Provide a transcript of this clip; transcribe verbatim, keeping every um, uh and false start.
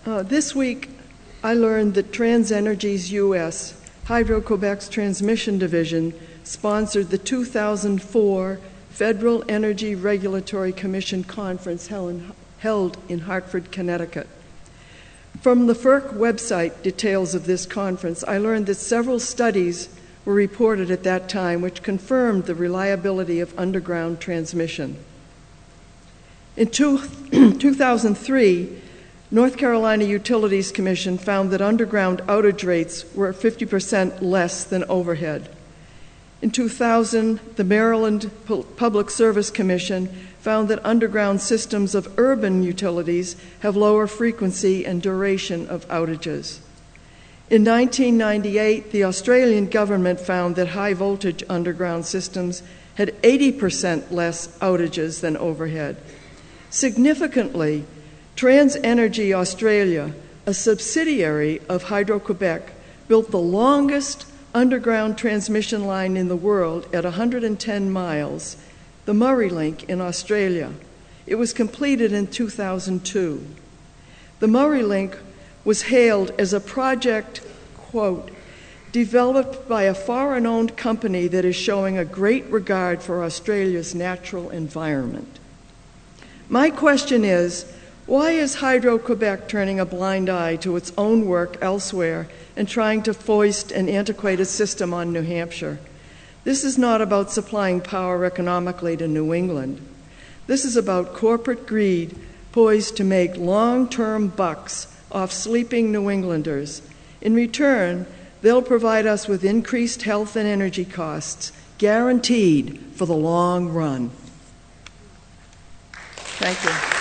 Uh, this week, I learned that TransEnergy's U S, Hydro-Quebec's transmission division, sponsored the two thousand four Federal Energy Regulatory Commission conference held in Hartford, Connecticut. From the F E R C website details of this conference, I learned that several studies were reported at that time which confirmed the reliability of underground transmission. In two, two thousand three, North Carolina Utilities Commission found that underground outage rates were fifty percent less than overhead. In two thousand, the Maryland Public Service Commission found that underground systems of urban utilities have lower frequency and duration of outages. In nineteen ninety-eight, the Australian government found that high-voltage underground systems had eighty percent less outages than overhead. Significantly, TransEnergy Australia, a subsidiary of Hydro-Quebec, built the longest underground transmission line in the world at one hundred ten miles, the Murray Link in Australia. It was completed in two thousand two. The Murray Link was hailed as a project, quote, developed by a foreign-owned company that is showing a great regard for Australia's natural environment. My question is, why is Hydro-Quebec turning a blind eye to its own work elsewhere and trying to foist an antiquated system on New Hampshire? This is not about supplying power economically to New England. This is about corporate greed poised to make long-term bucks off sleeping New Englanders. In return, they'll provide us with increased health and energy costs, guaranteed for the long run. Thank you.